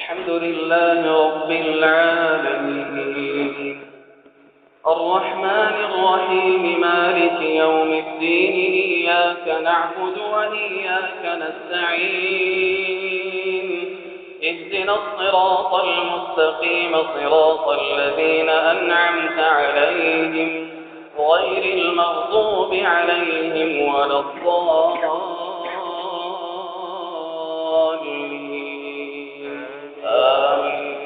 الحمد لله رب العالمين الرحمن الرحيم مالك يوم الدين إياك نعبد وإياك نستعين اهدنا الصراط المستقيم صراط الذين أنعمت عليهم غير المغضوب عليهم ولا الضالين آمين.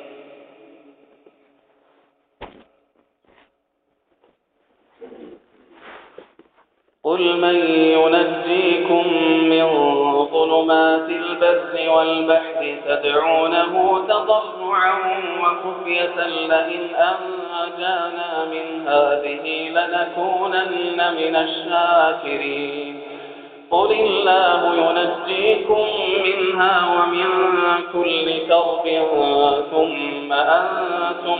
قل من ينجيكم من ظلمات البر والبحر تدعونه تضرعا وخفية لئن أنجانا من هذه لنكونن من الشاكرين قل الله ينجيكم منها ومن كل كرب ثم أنتم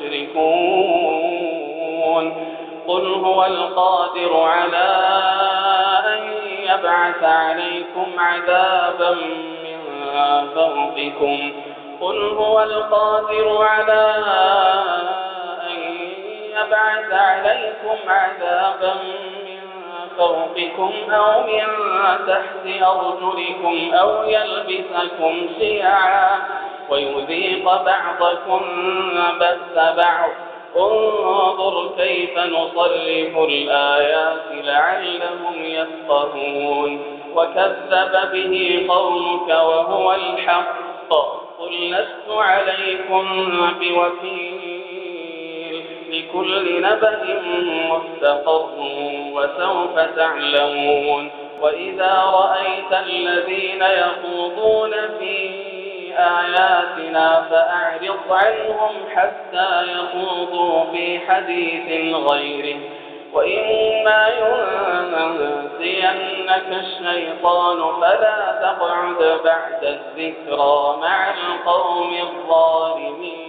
تشركون قل هو القادر على أن يبعث عليكم عذابا من فوقكم قل هو القادر على أن يبعث عليكم عذابا من فوقكم أو من تحت أرجلكم أو يلبسكم شيعا ويذيق بعضكم بأس بعض انظر كيف نصرف الآيات لعلهم يفقهون وكذب به قومك وهو الحق قل لست عليكم بوكيل لكل نبأ مستقر وسوف تعلمون وإذا رأيت الذين يخوضون في آياتنا فأعرض عنهم حتى يخوضوا في حديث غيره وإما ينسينك الشيطان فلا تقعد بعد الذكرى مع القوم الظالمين.